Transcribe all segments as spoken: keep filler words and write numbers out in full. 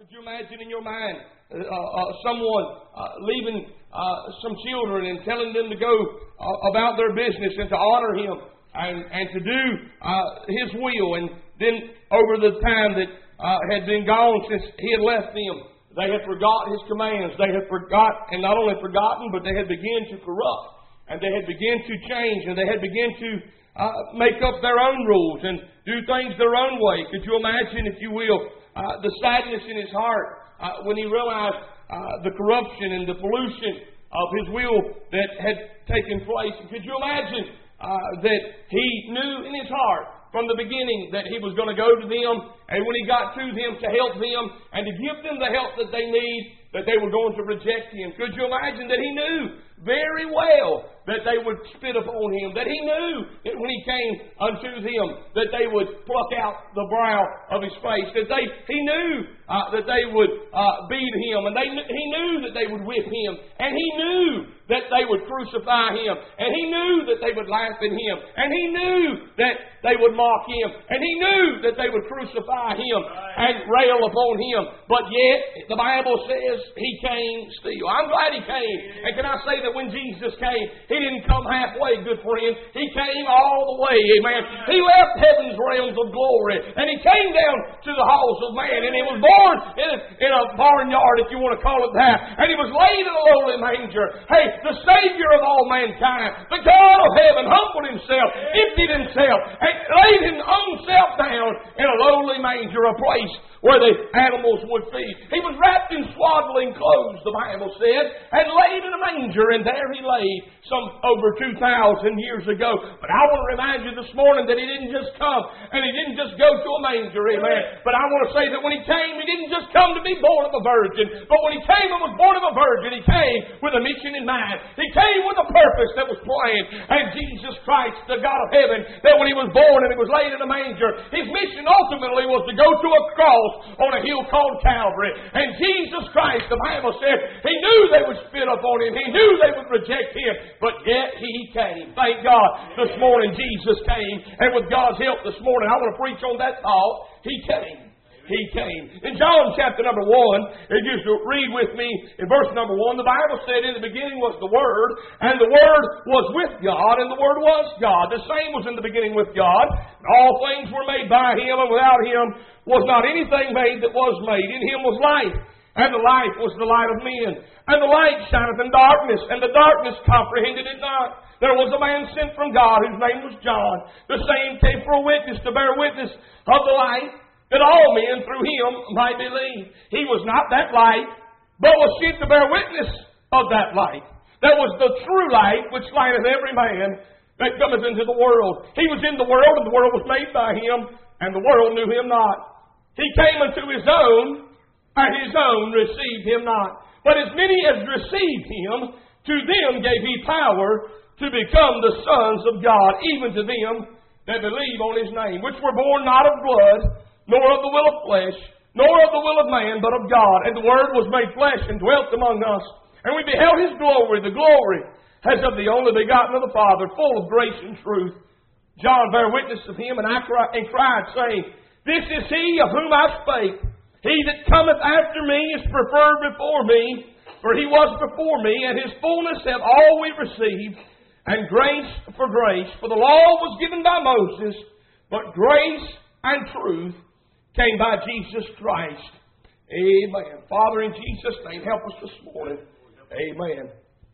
Could you imagine in your mind uh, uh, someone uh, leaving uh, some children and telling them to go uh, about their business and to honor Him and, and to do uh, His will? And then over the time that uh, had been gone since He had left them, they had forgot His commands. They had forgot, and not only forgotten, but they had begun to corrupt. And they had begun to change, and they had begun to uh, make up their own rules and do things their own way. Could you imagine, if you will, uh, the sadness in his heart uh, when he realized uh, the corruption and the pollution of his will that had taken place? And could you imagine uh, that he knew in his heart from the beginning that he was going to go to them, and when he got to them, to help them and to give them the help that they need, that they were going to reject Him? Could you imagine that he knew very well that they would spit upon Him, that He knew that when He came unto them that they would pluck out the brow of His face, that they He knew uh, that they would uh, beat Him, and they He knew that they would whip Him, and He knew that they would crucify Him, and He knew that they would laugh at Him, and He knew that they would mock Him, and He knew that they would crucify Him and rail upon Him. But yet, the Bible says He came still. I'm glad He came. And can I say that when Jesus came, He didn't come halfway, good friends. He came all the way, amen. He left heaven's realms of glory, and He came down to the halls of man, and He was born in a, in a barnyard, if you want to call it that, and He was laid in a lowly manger. Hey, the Savior of all mankind, the God of heaven, humbled Himself, emptied Himself, and laid His own self down in a lowly manger, a place where the animals would feed. He was wrapped in swaddling clothes, the Bible said, and laid in a manger, and there He lay some over two thousand years ago. But I want to remind you this morning that He didn't just come, and He didn't just go to a manger, amen. But I want to say that when He came, He didn't just come to be born of a virgin, but when He came and was born of a virgin, He came with a mission in mind. He came with a purpose that was planned. And Jesus Christ, the God of heaven, that when He was born and He was laid in a manger, His mission ultimately was to go to a cross on a hill called Calvary. And Jesus Christ, the Bible said, He knew they would spit upon Him. He knew they would reject Him. But yet He came. Thank God this morning Jesus came. And with God's help this morning, I want to preach on that thought. He came. He came. In John chapter number one, if you read with me in verse number one, the Bible said, in the beginning was the Word, and the Word was with God, and the Word was God. The same was in the beginning with God. All things were made by Him, and without Him was not anything made that was made. In Him was life, and the life was the light of men. And the light shineth in darkness, and the darkness comprehended it not. There was a man sent from God, whose name was John. The same came for a witness, to bear witness of the light, that all men through Him might believe. He was not that light, but was sent to bear witness of that light. That was the true light, which lighteth every man that cometh into the world. He was in the world, and the world was made by Him, and the world knew Him not. He came unto His own, and His own received Him not. But as many as received Him, to them gave He power to become the sons of God, even to them that believe on His name, which were born not of blood, nor of the will of flesh, nor of the will of man, but of God. And the Word was made flesh and dwelt among us. And we beheld His glory, the glory as of the only begotten of the Father, full of grace and truth. John bare witness of Him, and I cried, and cried, saying, This is He of whom I spake. He that cometh after me is preferred before me, for He was before me, and His fullness have all we received, and grace for grace. For the law was given by Moses, but grace and truth came by Jesus Christ. Amen. Father, in Jesus' name, help us this morning. Amen.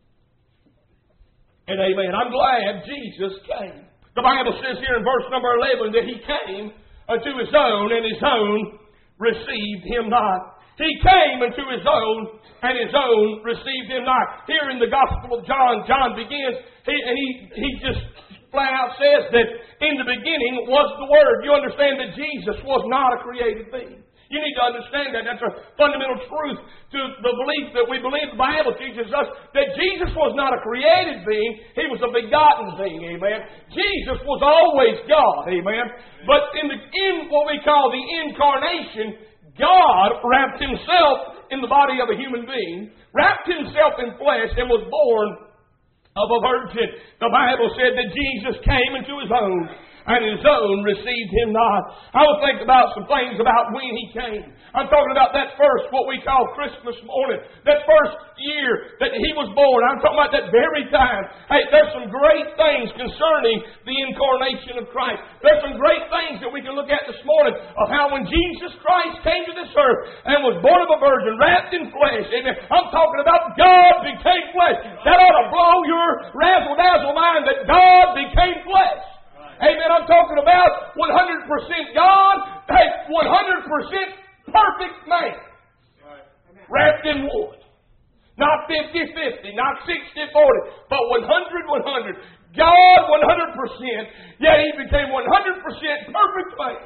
And amen. I'm glad Jesus came. The Bible says here in verse number eleven that He came unto His own, and His own received Him not. He came unto His own, and His own received Him not. Here in the Gospel of John, John begins, he, and he, he just flat out says that in the beginning was the Word. You understand that Jesus was not a created being. You need to understand that. That's a fundamental truth to the belief that we believe. The Bible teaches us that Jesus was not a created being. He was a begotten being. Amen. Jesus was always God. Amen. But in, the, in what we call the incarnation, God wrapped Himself in the body of a human being, wrapped Himself in flesh, and was born of a virgin. The Bible said that Jesus came into His own, and his own received him not. I will think about some things about when he came. I'm talking about that first, what we call Christmas morning. That first year that he was born. I'm talking about that very time. Hey, there's some great things concerning the incarnation of Christ. There's some great things that we can look at this morning of how when Jesus Christ came to this earth and was born of a virgin, wrapped in flesh. Amen. I'm talking about God became flesh. That ought to blow your razzle-dazzle mind that God became flesh. Amen. I'm talking about one hundred percent God, hey, one hundred percent perfect man. Wrapped in wood. Not fifty-fifty, not sixty-forty, but one hundred one hundred. God one hundred percent, yet he became one hundred percent perfect man.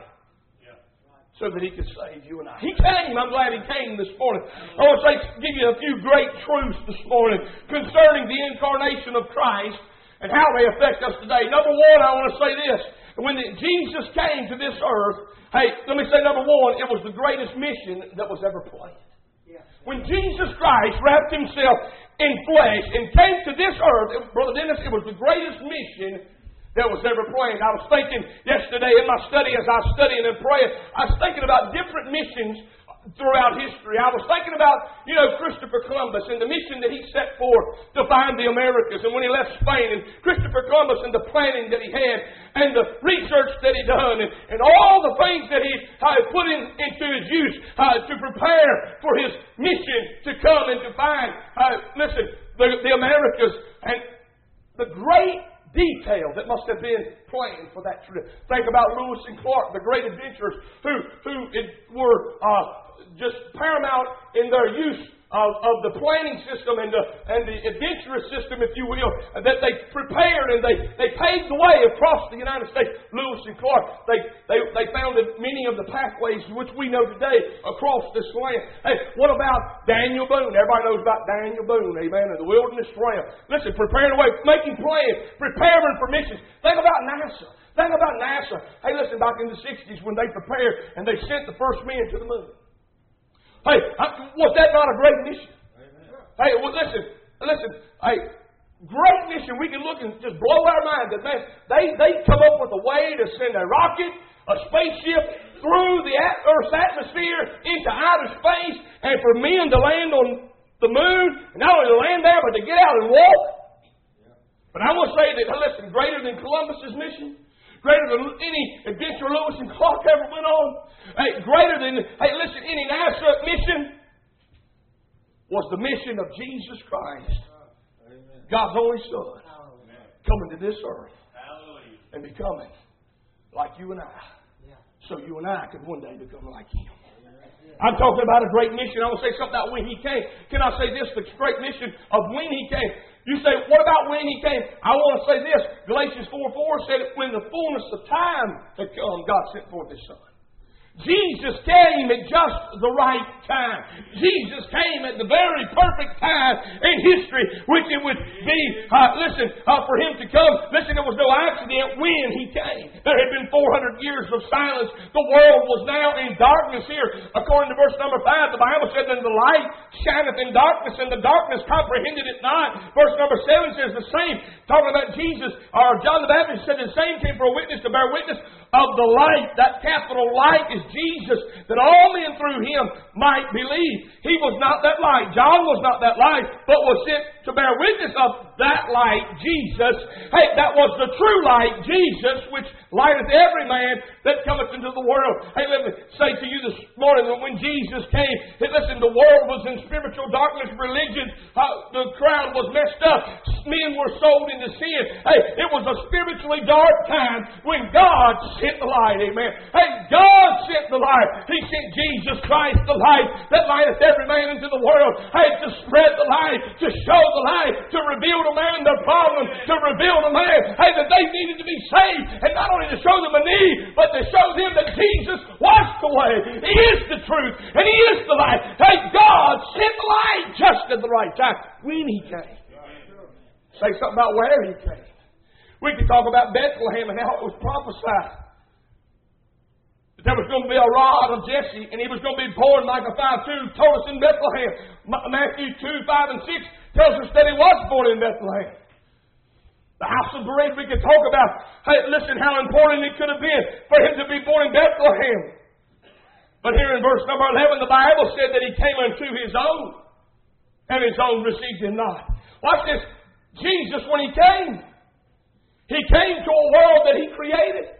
So that he could save you and I. He came. I'm glad he came this morning. I want to say, give you a few great truths this morning concerning the incarnation of Christ and how they affect us today. Number one, I want to say this. When the, Jesus came to this earth, hey, let me say number one, it was the greatest mission that was ever planned. When Jesus Christ wrapped himself in flesh and came to this earth, Brother Dennis, it was the greatest mission that was ever planned. I was thinking yesterday in my study as I was studying and praying, I was thinking about different missions throughout history. I was thinking about, you know, Christopher Columbus and the mission that he set forth to find the Americas. And when he left Spain, and Christopher Columbus and the planning that he had, and the research that he done, and, and all the things that he uh, put in, into his use uh, to prepare for his mission to come and to find, uh, listen, the, the Americas, and the great detail that must have been planned for that trip. Think about Lewis and Clark, the great adventurers who who it were uh, just paramount in their use of, of the planning system and the and the adventurous system, if you will, that they prepared and they, they paved the way across the United States. Lewis and Clark, they they they founded many of the pathways which we know today across this land. Hey, what about Daniel Boone? Everybody knows about Daniel Boone, amen, and the Wilderness Trail. Listen, preparing the way, making plans, preparing for missions. Think about NASA. Think about NASA. Hey, listen, back in the sixties when they prepared and they sent the first men to the moon. Hey, was that not a great mission? Amen. Hey, well, listen, listen. Hey, great mission. We can look and just blow our mind that, man, they, they come up with a way to send a rocket, a spaceship through the Earth's atmosphere into outer space, and for men to land on the moon, and not only to land there, but to get out and walk. But I want to say that, listen, greater than Columbus's mission, greater than any adventure Lewis and Clark ever went on, hey, greater than, hey, listen, any NASA mission was the mission of Jesus Christ, Amen. God's only Son, Amen. Coming to this earth Hallelujah. And becoming like you and I, yeah. So you and I could one day become like Him. I'm talking about a great mission. I want to say something about when He came. Can I say this? The great mission of when He came. You say, what about when He came? I want to say this. Galatians four four said, when the fullness of time had come, God sent forth His Son. Jesus came at just the right time. Jesus came at the very perfect time in history, which it would be, uh, listen, uh, for Him to come. Listen, it was no accident when He came. There had been four hundred years of silence. The world was now in darkness here. According to verse number five, the Bible said, and the light shineth in darkness, and the darkness comprehended it not. Verse number seven says the same. Talking about Jesus, or John the Baptist said the same came for a witness to bear witness of the light. That capital light is Jesus, that all men through Him might believe. He was not that light. John was not that light, but was sent to bear witness of that light, Jesus. Hey, that was the true light, Jesus, which lighteth every man that cometh into the world. Hey, let me say to you this morning that when Jesus came, hey, listen, the world was in spiritual darkness, religion, uh, the crowd was messed up, men were sold into sin. Hey, it was a spiritually dark time when God sent the light, amen. Hey, God sent the light. He sent Jesus Christ, the light that lighteth every man into the world. Hey, to spread the light, to show the light, to reveal to man their problem, to reveal to man, hey, that they needed to be saved. And not only to show them a need, but to show them that Jesus was the way. He is the truth, and He is the light. Hey, God sent the light just at the right time when He came. Say something about where He came. We can talk about Bethlehem and how it was prophesied. There was going to be a rod of Jesse, and He was going to be born. Micah five two told us in Bethlehem. Matthew two five and six tells us that He was born in Bethlehem. The house of bread, we could talk about, hey, listen how important it could have been for him to be born in Bethlehem. But here in verse number eleven, the Bible said that he came unto his own, and his own received him not. Watch this. Jesus, when he came, he came to a world that he created.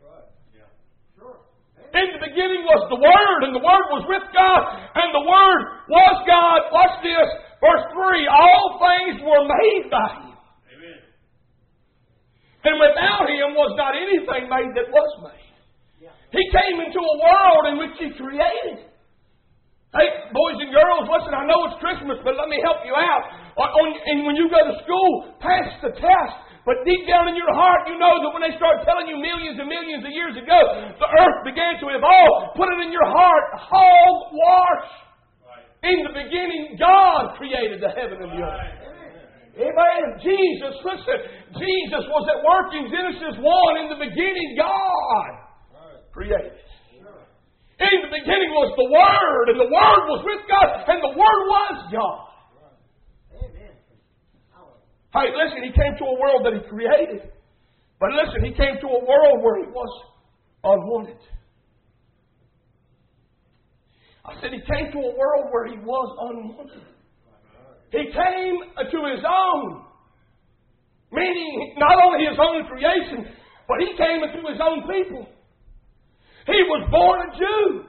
In the beginning was the Word, and the Word was with God, and the Word was God. Watch this. Verse three, all things were made by him. Amen. And without him was not anything made that was made. He came into a world in which he created. Hey, boys and girls, listen, I know it's Christmas, but let me help you out. And when you go to school, pass the test. But deep down in your heart, you know that when they start telling you millions and millions of years ago, the earth began to evolve. Put it in your heart, hogwash. Right. In the beginning, God created the heaven and the earth. Right. Amen. Jesus, listen, Jesus was at work in Genesis one. In the beginning, God created. In the beginning was the Word, and the Word was with God, and the Word was God. Amen. Hey, listen, he came to a world that he created. But listen, he came to a world where he was unwanted. I said he came to a world where he was unwanted. He came to his own. Meaning, not only his own creation, but he came into his own people. He was born a Jew.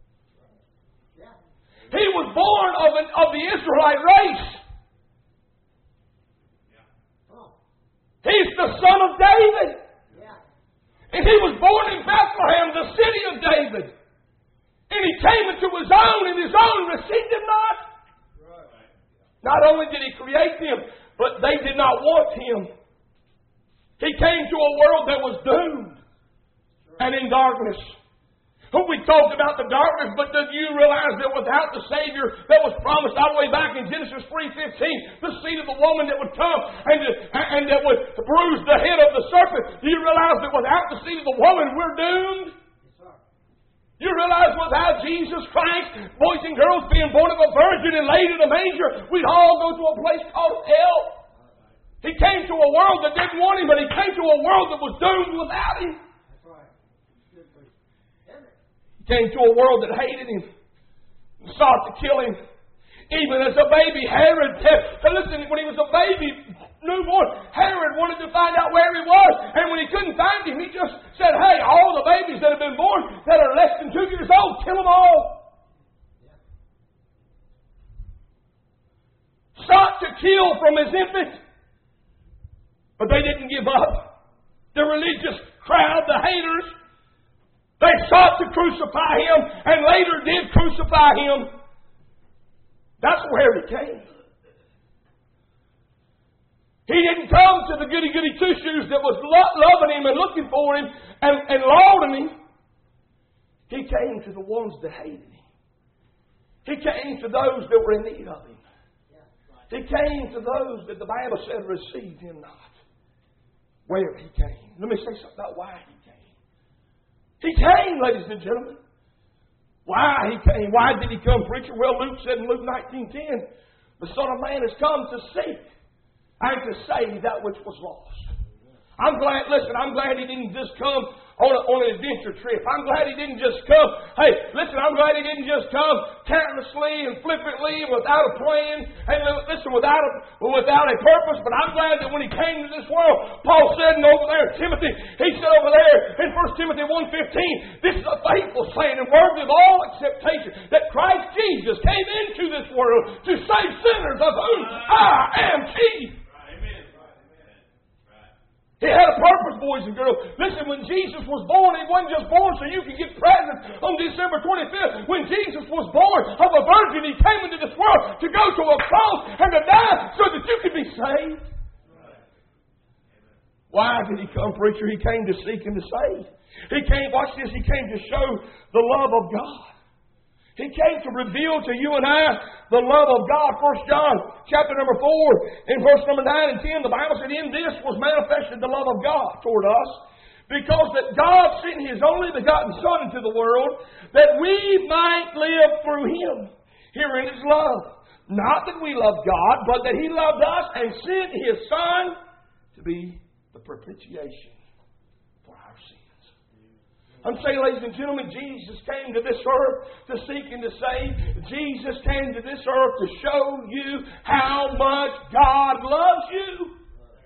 He was born of, an, of the Israelite race. He's the son of David. And he was born in Bethlehem, the city of David. And he came into his own, and his own received him not. Not only did he create them, but they did not want him. He came to a world that was doomed and in darkness. We talked about the darkness, but do you realize that without the Savior that was promised all the way back in Genesis three fifteen, the seed of the woman that would come and, and that would bruise the head of the serpent, do you realize that without the seed of the woman, we're doomed? You realize without Jesus Christ, boys and girls being born of a virgin and laid in a manger, we'd all go to a place called hell. He came to a world that didn't want him, but he came to a world that was doomed without him. He came to a world that hated him and sought to kill him. Even as a baby, Herod, listen, when he was a baby, newborn, Herod wanted to find out where he was. And when he couldn't find him, he just said, hey, all the babies that have been born that are less than two years old, kill them all. Sought to kill from his infant. But they didn't give up. The religious crowd, the haters, they sought to crucify him and later did crucify him. That's where he came. He didn't come to the goody-goody two-shoes that was lo- loving him and looking for him and, and lauding him. He came to the ones that hated him. He came to those that were in need of him. He came to those that the Bible said received him not. Where he came. Let me say something about why he came. He came, ladies and gentlemen. Why he came? Why did he come, preacher? Well, Luke said in Luke nineteen ten, the Son of Man has come to seek and to save that which was lost. I'm glad, listen, I'm glad he didn't just come on, a, on an adventure trip. I'm glad he didn't just come, hey, listen, I'm glad he didn't just come carelessly and flippantly without a plan and listen, without a, without a purpose. But I'm glad that when he came to this world, Paul said and over there, Timothy, he said over there in First Timothy one fifteen, this is a faithful saying and worthy of all acceptation, that Christ Jesus came into this world to save sinners, of whom I am chief. He had a purpose, boys and girls. Listen, when Jesus was born, he wasn't just born so you could get presents on December twenty-fifth. When Jesus was born of a virgin, he came into this world to go to a cross and to die so that you could be saved. Why did he come, preacher? He came to seek and to save. He came, watch this, he came to show the love of God. He came to reveal to you and I the love of God. First John chapter number four, in verse number nine and ten, the Bible said, in this was manifested the love of God toward us, because that God sent his only begotten Son into the world, that we might live through him. Herein is love. Not that we love God, but that he loved us and sent his Son to be the propitiation for our sins. I'm saying, ladies and gentlemen, Jesus came to this earth to seek and to save. Jesus came to this earth to show you how much God loves you.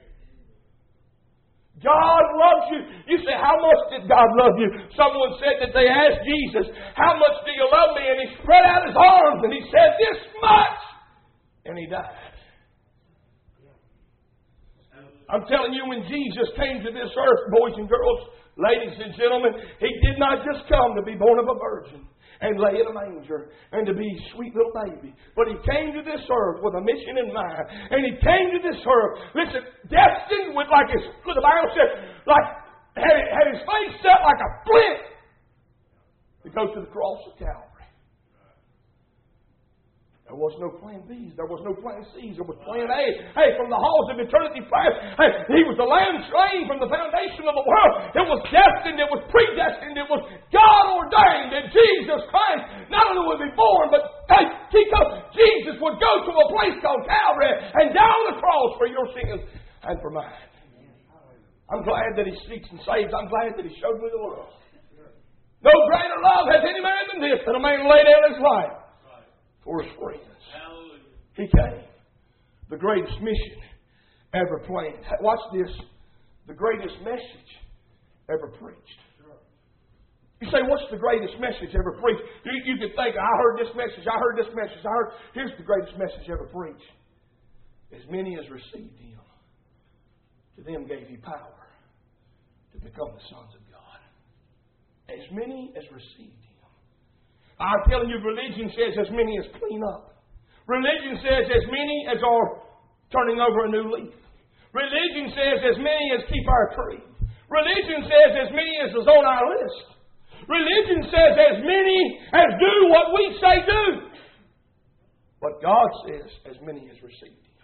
God loves you. You say, how much did God love you? Someone said that they asked Jesus, how much do you love me? And He spread out His arms and He said, this much. And He died. I'm telling you, when Jesus came to this earth, boys and girls, ladies and gentlemen, He did not just come to be born of a virgin and lay in a manger and to be a sweet little baby. But He came to this earth with a mission in mind. And He came to this earth, listen, destined with, like his, the Bible said, like, had, had His face set like a flint to go to the cross of Calvary. There was no plan B. There was no plan C. There was plan A. Hey, from the halls of eternity past, hey, He was the Lamb slain from the foundation of the world. It was destined. It was predestined. It was God ordained that Jesus Christ not only would be born, but hey, Jesus would go to a place called Calvary and die on the cross for your sins and for mine. I'm glad that He seeks and saves. I'm glad that He showed me the world. No greater love has any man than this, that a man lay down his life for his friends. Hallelujah. He came. The greatest mission ever planned. Watch this. The greatest message ever preached. You say, what's the greatest message ever preached? You, you could think, I heard this message, I heard this message, I heard. Here's the greatest message ever preached. As many as received Him, to them gave He power to become the sons of God. As many as received Him. I'm telling you, religion says as many as clean up. Religion says as many as are turning over a new leaf. Religion says as many as keep our creed. Religion says as many as is on our list. Religion says as many as do what we say do. But God says as many as received Him.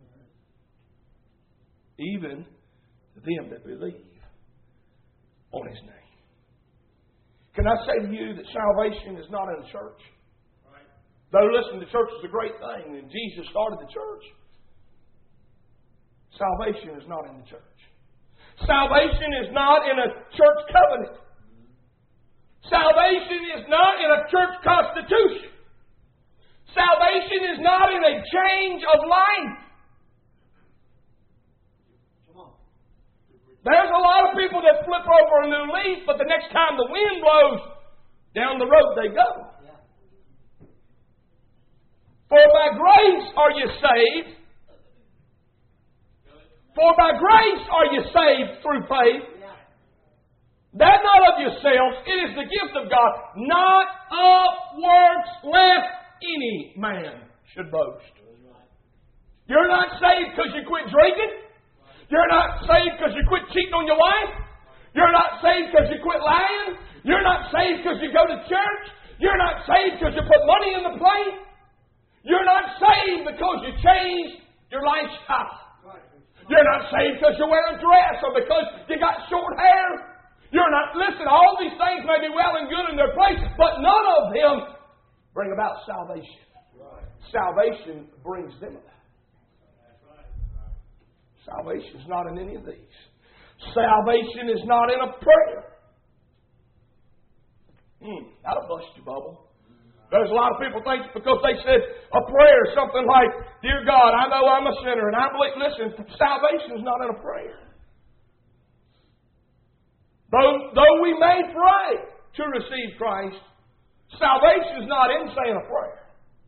Even them that believe on His name. Can I say to you that salvation is not in the church? Right. Though, listen, the church is a great thing, and Jesus started the church. Salvation is not in the church. Salvation is not in a church covenant. Salvation is not in a church constitution. Salvation is not in a change of life. There's a lot of people that flip over a new leaf, but the next time the wind blows, down the road they go. For by grace are you saved. For by grace are you saved through faith. That not of yourselves, it is the gift of God, not of works, lest any man should boast. You're not saved because you quit drinking. You're not saved because you quit cheating on your wife. You're not saved because you quit lying. You're not saved because you go to church. You're not saved because you put money in the plate. You're not saved because you changed your lifestyle. You're not saved because you wear a dress or because you got short hair. You're not, listen, all these things may be well and good in their place, but none of them bring about salvation. Salvation brings them about. Salvation is not in any of these. Salvation is not in a prayer. Hmm, that'll bust your bubble. There's a lot of people think because they said a prayer, something like, Dear God, I know I'm a sinner and I believe, listen, salvation is not in a prayer. Though, though we may pray to receive Christ, salvation is not in saying a prayer.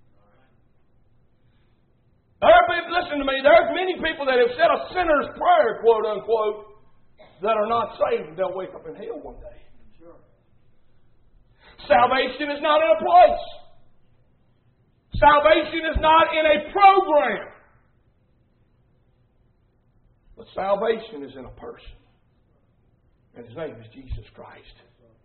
There are people, listen to me, there's many people that have said a sinner's prayer, quote unquote, that are not saved and they'll wake up in hell one day. Sure. Salvation is not in a place. Salvation is not in a program. But salvation is in a person. And His name is Jesus Christ.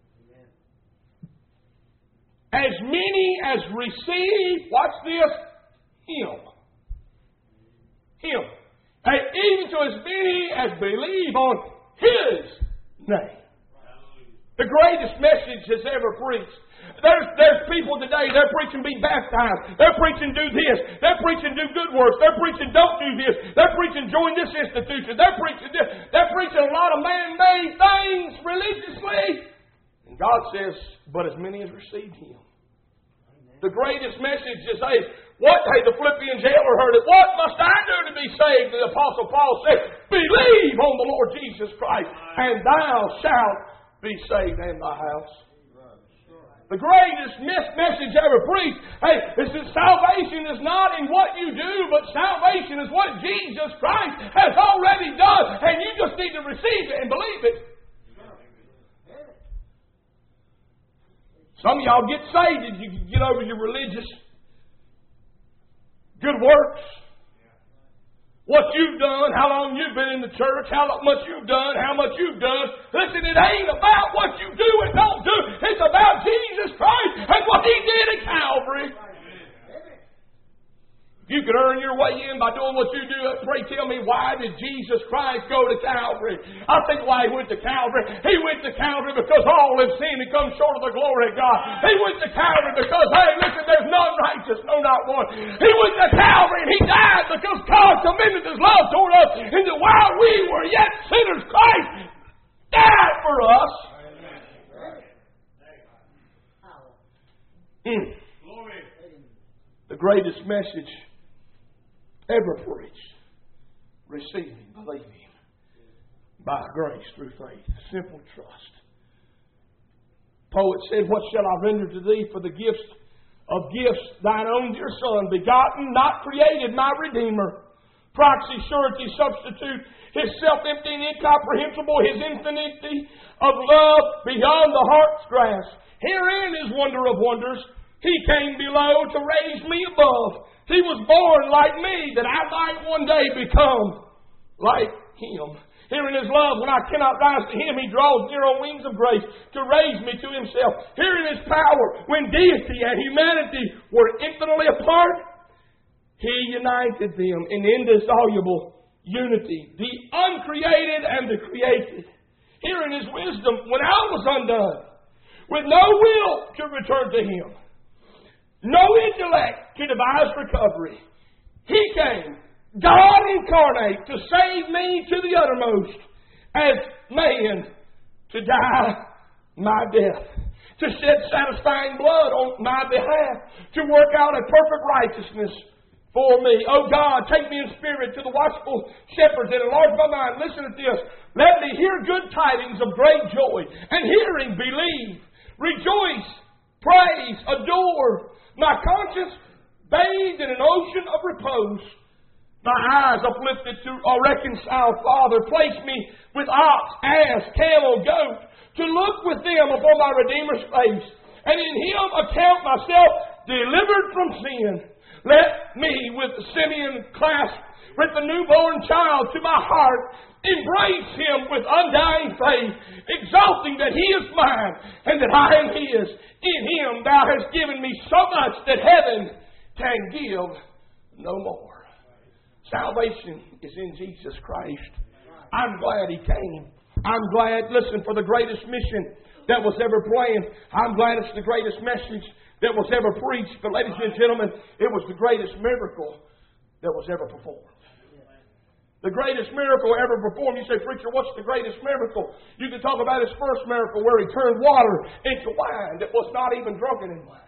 As many as receive, watch this, Him. Him. And even to as many as believe on His name. The greatest message has ever preached. There's, there's people today, they're preaching be baptized. They're preaching do this. They're preaching do good works. They're preaching don't do this. They're preaching join this institution. They're preaching this. They're preaching a lot of man-made things religiously. And God says, but as many as received Him. The greatest message is, hey, what? Hey, the Philippian jailer heard it. What must I do to be saved? The Apostle Paul said, believe on the Lord Jesus Christ, and thou shalt be saved in thy house. The greatest message ever preached, hey, is that salvation is not in what you do, but salvation is what Jesus Christ has already done, and you just need to receive it and believe it. Some of y'all get saved and you get over your religious good works. What you've done, how long you've been in the church, how much you've done, how much you've done. Listen, it ain't about what you do and don't do. It's about Jesus Christ and what He did at Calvary. You could earn your way in by doing what you do. Pray tell me, why did Jesus Christ go to Calvary? I think why He went to Calvary. He went to Calvary because all have sinned and come short of the glory of God. He went to Calvary because, hey, listen, there's none righteous, no, not one. He went to Calvary and He died because God commended His love toward us. And that while we were yet sinners, Christ died for us. Mm. The greatest message ever preached. Receiving, believing by grace through faith. Simple trust. Poet said, what shall I render to thee for the gifts of gifts? Thine own dear Son, begotten, not created, my Redeemer. Proxy, surety, substitute, His self-emptying, incomprehensible, His infinity of love beyond the heart's grasp. Herein is wonder of wonders. He came below to raise me above. He was born like me, that I might one day become like Him. Here in His love, when I cannot rise to Him, He draws near on wings of grace to raise me to Himself. Here in His power, when deity and humanity were infinitely apart, He united them in indissoluble unity, the uncreated and the created. Here in His wisdom, when I was undone, with no will to return to Him, no intellect to devise recovery, He came, God incarnate, to save me to the uttermost, as man, to die my death, to shed satisfying blood on my behalf, to work out a perfect righteousness for me. Oh God, take me in spirit to the watchful shepherds and enlarge my mind. Listen to this. Let me hear good tidings of great joy, and hearing believe, rejoice, praise, adore. My conscience bathed in an ocean of repose. My eyes uplifted to a reconciled Father. Place me with ox, ass, camel, goat, to look with them upon my Redeemer's face, and in Him account myself delivered from sin. Let me with Simeon clasp with the newborn child to my heart, embrace Him with undying faith, exalting that He is mine and that I am His. In Him Thou hast given me so much that heaven can give no more. Salvation is in Jesus Christ. I'm glad He came. I'm glad, listen, for the greatest mission that was ever planned. I'm glad it's the greatest message that was ever preached. But ladies and gentlemen, it was the greatest miracle that was ever performed. The greatest miracle ever performed. You say, preacher, what's the greatest miracle? You can talk about His first miracle where He turned water into wine that was not even drunken in wine.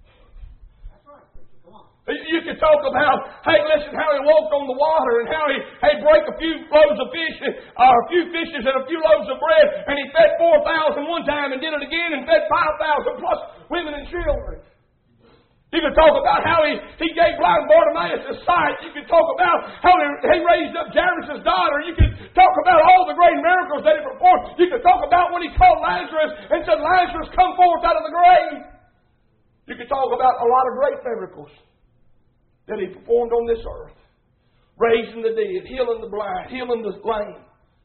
That's right, preacher. Come on. You can talk about, hey, listen, how He walked on the water and how He, hey, break a few loaves of fish, or a few fishes and a few loaves of bread, and He fed four thousand one time and did it again and fed five thousand plus women and children. You can talk about how he, he gave blind Bartimaeus his sight. You can talk about how he, he raised up Jairus' daughter. You can talk about all the great miracles that He performed. You can talk about when He called Lazarus and said, Lazarus, come forth out of the grave. You can talk about a lot of great miracles that He performed on this earth. Raising the dead, healing the blind, healing the lame.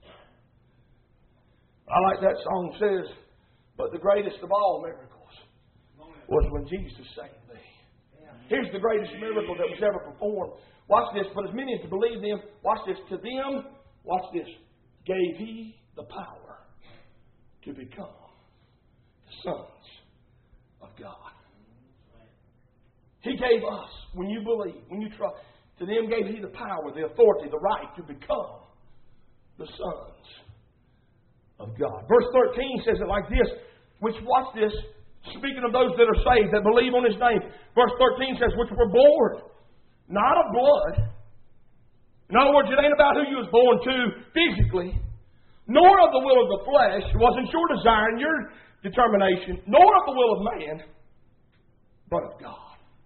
I like that song says, but the greatest of all miracles was when Jesus saved me. Here's the greatest miracle that was ever performed. Watch this. But as many as to believe them, watch this. To them, watch this, gave He the power to become sons of God. He gave us, when you believe, when you trust, to them gave He the power, the authority, the right to become the sons of God. Verse thirteen says it like this, which, watch this, speaking of those that are saved, that believe on His name. Verse thirteen says, which were born, not of blood. In other words, it ain't about who you was born to physically, nor of the will of the flesh. It wasn't your desire and your determination, nor of the will of man, but of God.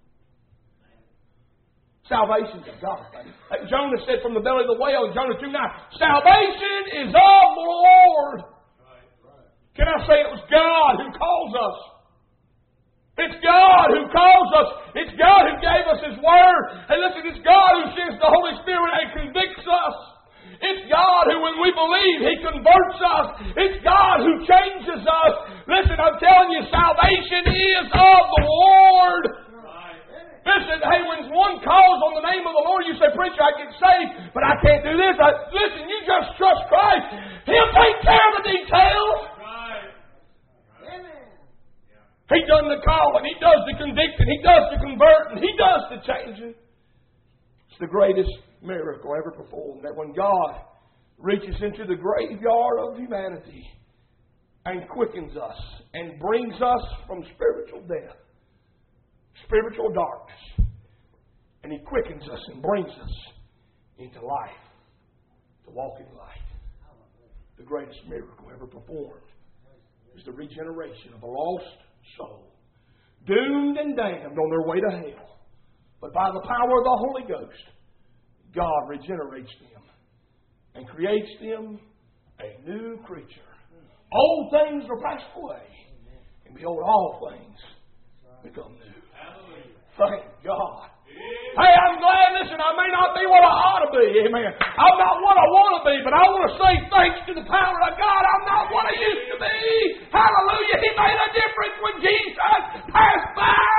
Salvation is of God. Like Jonah said from the belly of the whale in Jonah two nine, salvation is of the Lord. Can I say it was God who calls us? It's God who calls us. It's God who gave us His Word. And listen, it's God who sends the Holy Spirit and convicts us. It's God who, when we believe, He converts us. It's God who changes us. Listen, I'm telling you, salvation is of the Lord. Listen, hey, when one calls on the name of the Lord, you say, preacher, I get saved, but I can't do this. I, listen, you just trust Christ. He'll take care of the details. Right. Amen. He does the calling. He does the convicting. He does the converting. He does the changing. It's the greatest miracle ever performed, that when God reaches into the graveyard of humanity and quickens us and brings us from spiritual death, spiritual darkness, and He quickens us and brings us into life, to walk in light. The greatest miracle ever performed is the regeneration of a lost soul, doomed and damned on their way to hell. But by the power of the Holy Ghost, God regenerates them and creates them a new creature. Old things are passed away, and behold, all things become new. Thank God. Hey, I'm glad, listen, I may not be what I ought to be, amen. I'm not what I want to be, but I want to say thanks to the power of God, I'm not what I used to be. Hallelujah. He made a difference when Jesus passed by.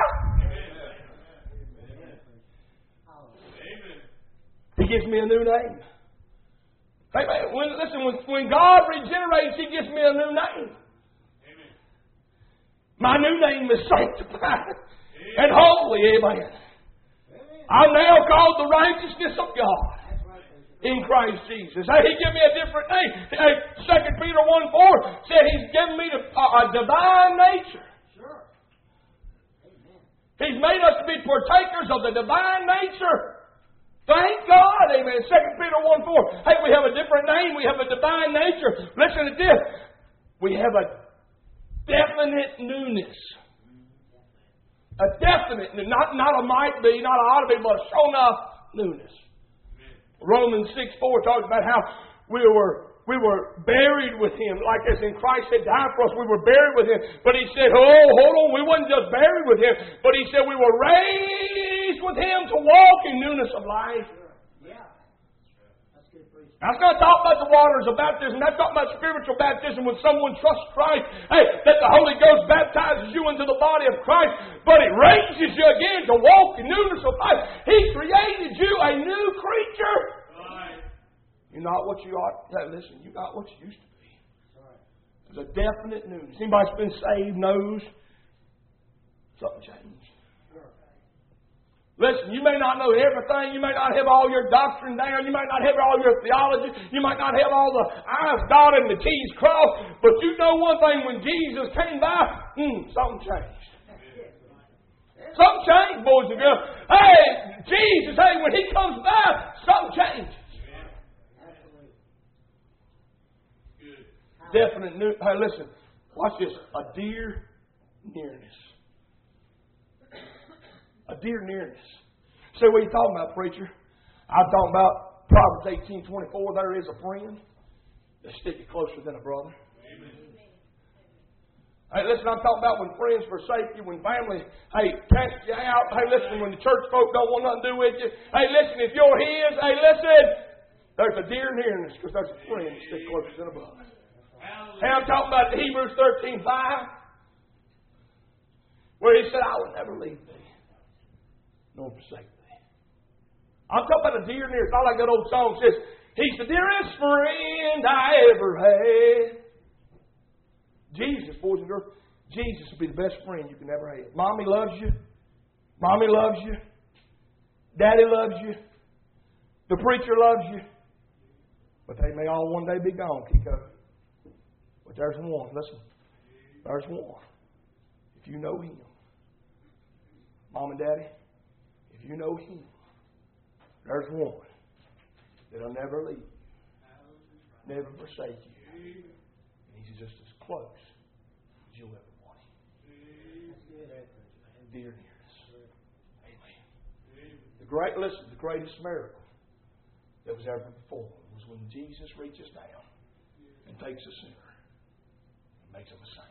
He gives me a new name. Hey, man, when, listen, when, when God regenerates, He gives me a new name. My new name is sanctified and holy, amen. I'm now called the righteousness of God in Christ Jesus. Hey, He gave me a different name. Hey, Second Peter one four said He's given me a, a divine nature. Sure. Amen. He's made us to be partakers of the divine nature. Thank God, amen. Second Peter one four. Hey, we have a different name. We have a divine nature. Listen to this. We have a definite newness. A definite, not, not a might be, not a ought to be, but a shown up newness. Amen. Romans six four talks about how we were we were buried with Him. Like as in Christ had died for us, we were buried with Him. But He said, oh, hold on, we wasn't just buried with Him, but He said we were raised with Him to walk in newness of life. Yeah. That's good preaching. That's not talking about the waters of baptism. That's talking about spiritual baptism when someone trusts Christ. Hey, that the Holy Ghost baptizes you into the body of Christ, but it raises you again to walk in newness of life. He created you a new creature. Right. You're not what you ought. Hey, listen, you're not what you used to be. Right. There's a definite newness. Anybody that's been saved knows something changed. Listen, you may not know everything. You may not have all your doctrine down. You might not have all your theology. You might not have all the I's dotted and the T's crossed. But you know one thing, when Jesus came by, hmm, something changed. Something changed, boys and girls. Hey, Jesus, hey, when He comes by, something changes. Definite new. Hey, listen, watch this. A dear nearness. A dear nearness. So what are you talking about, preacher? I'm talking about Proverbs eighteen twenty-four. There is a friend that sticketh closer than a brother. Amen. Hey, listen, I'm talking about when friends forsake you, when family, hey, cast you out. Hey, listen, when the church folk don't want nothing to do with you. Hey, listen, if you're His, hey, listen, there's a dear nearness because there's a friend that sticks closer than a brother. Hey, I'm talking about Hebrews thirteen five, where He said, I will never leave thee nor forsake thee. I'm talking about a dear nearest. I like that old song says, He's the dearest friend I ever had. Jesus, boys and girls, Jesus will be the best friend you can ever have. Mommy loves you. Mommy loves you. Daddy loves you. The preacher loves you. But they may all one day be gone, Kiko. But there's one. Listen. There's one. If you know Him. Mom and Daddy, if you know Him, there's one that'll never leave you, never forsake you. And He's just as close as you'll ever want Him. Dear nearness. Amen. The great, listen, the greatest miracle that was ever performed was when Jesus reaches down and takes a sinner and makes him a saint.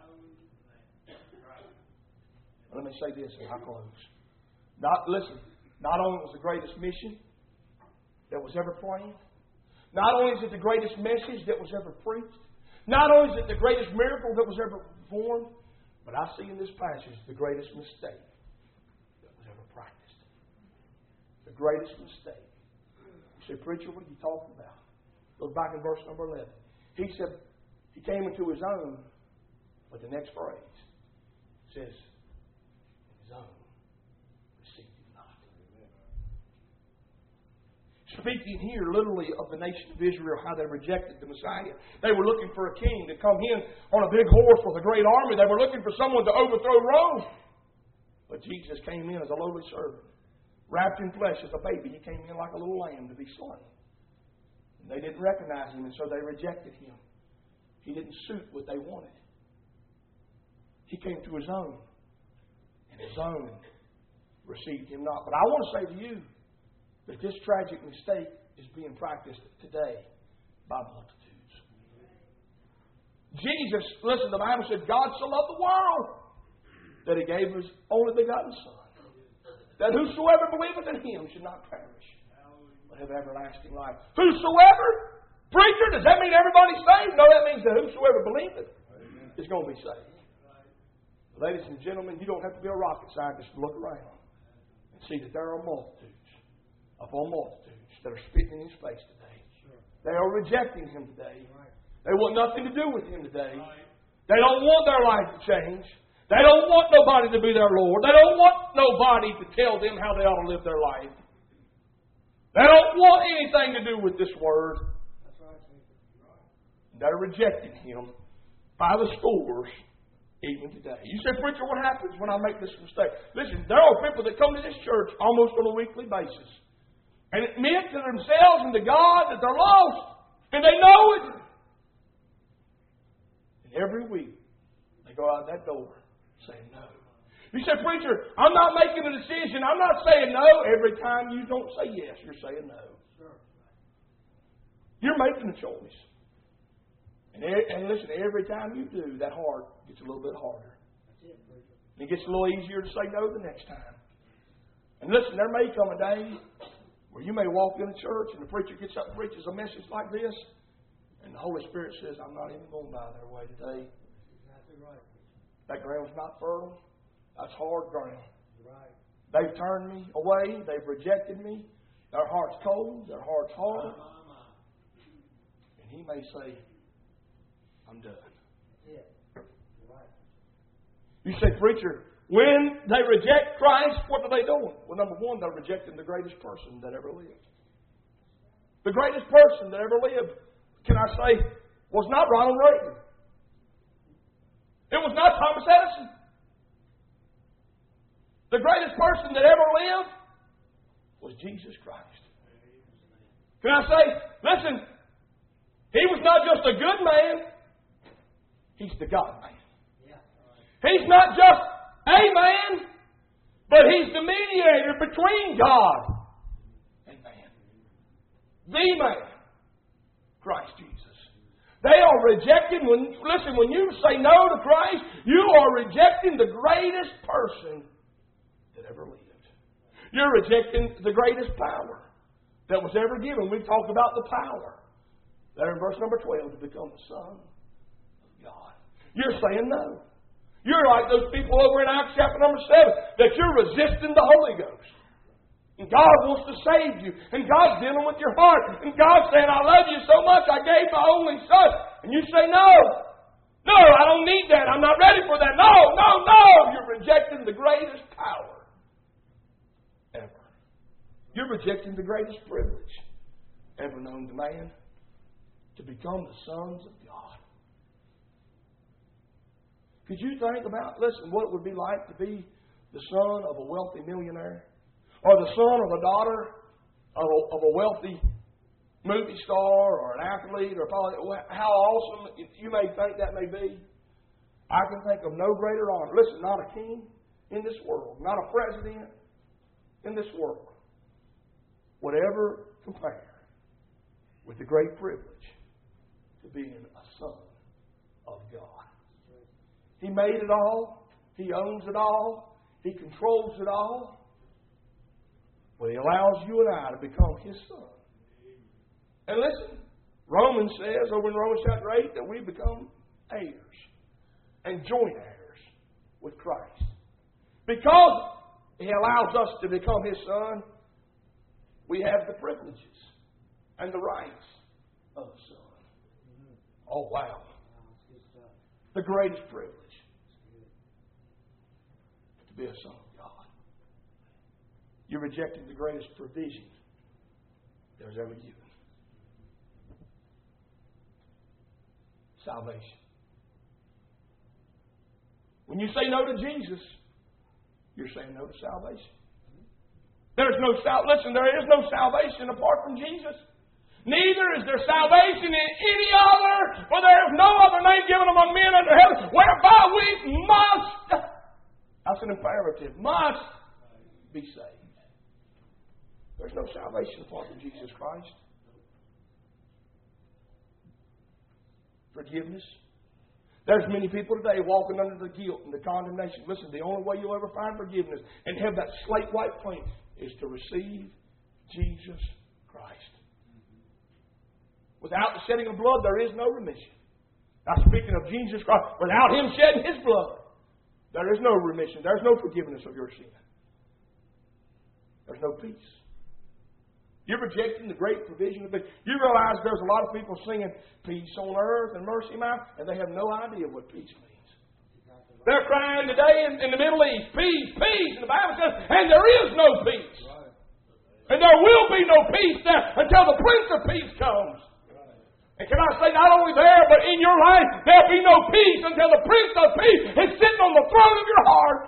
Let me say this and I'll close. Not, listen, not only was the greatest mission that was ever planned, not only is it the greatest message that was ever preached, not only is it the greatest miracle that was ever performed, but I see in this passage the greatest mistake that was ever practiced. The greatest mistake. You say, preacher, what are you talking about? Goes back in verse number eleven. He said, he came into his own, but the next phrase says, his own received him not. Speaking here literally of the nation of Israel, how they rejected the Messiah. They were looking for a king to come in on a big horse with a great army. They were looking for someone to overthrow Rome. But Jesus came in as a lowly servant, wrapped in flesh as a baby. He came in like a little lamb to be slain. And they didn't recognize Him, and so they rejected Him. He didn't suit what they wanted. He came to His own, and His own received Him not. But I want to say to you that this tragic mistake is being practiced today by multitudes. Jesus, listen, the Bible said, God so loved the world that He gave His only begotten Son, that whosoever believeth in Him should not perish, but have everlasting life. Whosoever? Preacher, does that mean everybody's saved? No, that means that whosoever believeth is going to be saved. Ladies and gentlemen, you don't have to be a rocket scientist to look around and see that there are multitudes upon multitudes that are spitting in His face today. They are rejecting Him today. They want nothing to do with Him today. They don't want their life to change. They don't want nobody to be their Lord. They don't want nobody to tell them how they ought to live their life. They don't want anything to do with this Word. They're rejecting Him by the scores even today. You say, preacher, what happens when I make this mistake? Listen, there are people that come to this church almost on a weekly basis and admit to themselves and to God that they're lost. And they know it. And every week they go out that door saying no. You say, preacher, I'm not making a decision. I'm not saying no. Every time you don't say yes, you're saying no. You're making a choice. And, and listen, every time you do, that heart gets a little bit harder. And it gets a little easier to say no the next time. And listen, there may come a day where you may walk in a church and the preacher gets up and preaches a message like this, and the Holy Spirit says, I'm not even going by their way today. That ground's not fertile. That's hard ground. They've turned me away. They've rejected me. Their heart's cold. Their heart's hard. And He may say, I'm done. You say, preacher, when they reject Christ, what are they doing? Well, number one, they're rejecting the greatest person that ever lived. The greatest person that ever lived, can I say, was not Ronald Reagan. It was not Thomas Edison. The greatest person that ever lived was Jesus Christ. Can I say, listen, He was not just a good man. He's the God man. He's not just a man, but He's the mediator between God and man. The man, Christ Jesus. They are rejecting, when, listen, when you say no to Christ, you are rejecting the greatest person that ever lived. You're rejecting the greatest power that was ever given. We've talked about the power there in verse number twelve to become the Son of God. You're saying no. You're like those people over in Acts chapter number seven, that you're resisting the Holy Ghost. And God wants to save you. And God's dealing with your heart. And God's saying, I love you so much, I gave my only Son. And you say, no. No, I don't need that. I'm not ready for that. No, no, no. You're rejecting the greatest power ever. You're rejecting the greatest privilege ever known to man, to become the sons of God. Could you think about, listen, what it would be like to be the son of a wealthy millionaire? Or the son of a daughter of a, of a wealthy movie star or an athlete? Or how awesome you may think that may be. I can think of no greater honor. Listen, not a king in this world, not a president in this world would ever compare with the great privilege to being a son of God. He made it all. He owns it all. He controls it all. But He allows you and I to become His son. And listen, Romans says over in Romans chapter eight that we become heirs and joint heirs with Christ. Because He allows us to become His son, we have the privileges and the rights of the son. Oh, wow. The greatest privilege to be a son of God. You're rejecting the greatest provision there's ever given. Salvation. When you say no to Jesus, you're saying no to salvation. There's no sal- Listen, there is no salvation apart from Jesus. Neither is there salvation in any other, for there is no other name given among men under heaven whereby we must, that's an imperative, must be saved. There's no salvation apart from Jesus Christ. Forgiveness. There's many people today walking under the guilt and the condemnation. Listen, the only way you'll ever find forgiveness and have that slate white clean is to receive Jesus Christ. Without the shedding of blood, there is no remission. Now, speaking of Jesus Christ, without Him shedding His blood, there is no remission. There's no forgiveness of your sin. There's no peace. You're rejecting the great provision of peace. You realize there's a lot of people singing peace on earth and mercy mount, and they have no idea what peace means. They're crying today in, in the Middle East, peace, peace, and the Bible says, and there is no peace. And there will be no peace there until the Prince of Peace comes. And can I say, not only there, but in your life, there'll be no peace until the Prince of Peace is sitting on the throne of your heart.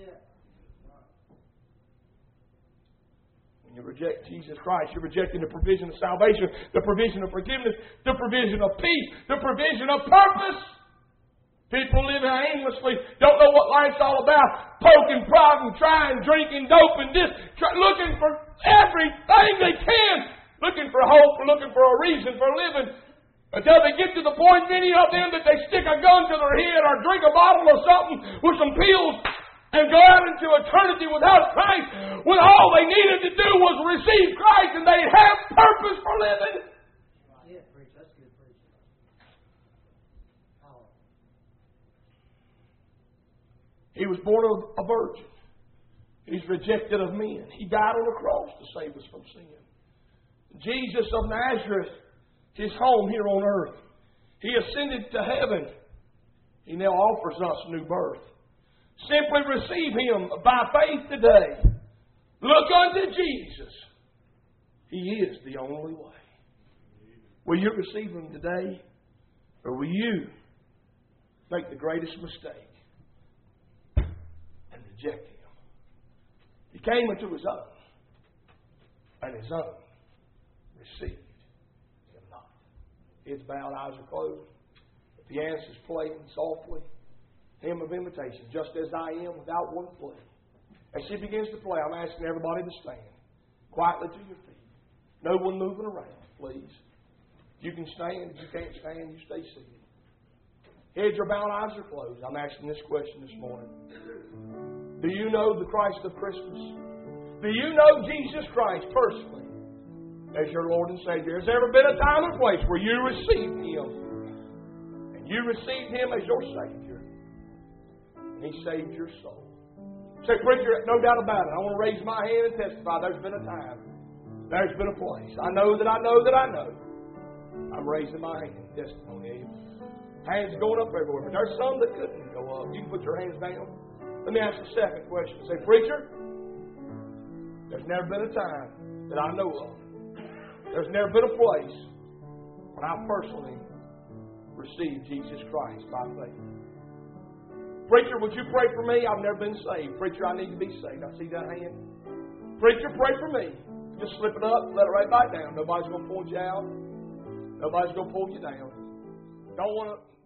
When you reject Jesus Christ, you're rejecting the provision of salvation, the provision of forgiveness, the provision of peace, the provision of purpose. People living aimlessly, don't know what life's all about, poking, prodding, trying, drinking, doping, this, try, looking for everything they can, looking for hope, looking for a reason for living. Until they get to the point, many of them, that they stick a gun to their head or drink a bottle of something with some pills and go out into eternity without Christ, when all they needed to do was receive Christ and they have purpose for living. Yeah, preach. That's good, preach. Oh. He was born of a virgin. He's rejected of men. He died on the cross to save us from sin. Jesus of Nazareth, His home here on earth. He ascended to heaven. He now offers us new birth. Simply receive Him by faith today. Look unto Jesus. He is the only way. Will you receive Him today? Or will you make the greatest mistake and reject Him? He came unto His own, and His own received Him not. Heads bowed, eyes are closed. The answer's playing softly. Hymn of invitation, just as I am, without one plea. As she begins to play, I'm asking everybody to stand quietly to your feet. No one moving around, please. You can stand. If you can't stand, you stay seated. Heads are bowed, eyes are closed. I'm asking this question this morning. Do you know the Christ of Christmas? Do you know Jesus Christ personally as your Lord and Savior? Has there ever been a time and place where you received Him? And you received Him as your Savior. And He saved your soul. Say, preacher, no doubt about it. I want to raise my hand and testify. There's been a time. There's been a place. I know that I know that I know. I'm raising my hand. Testimony. Hands going up everywhere. But there's some that couldn't go up. You can put your hands down. Let me ask the second question. Say, preacher, there's never been a time that I know of. There's never been a place when I personally received Jesus Christ by faith. Preacher, would you pray for me? I've never been saved. Preacher, I need to be saved. I see that hand. Preacher, pray for me. Just slip it up, let it right back down. Nobody's going to point you out. Nobody's going to pull you down. Don't want to.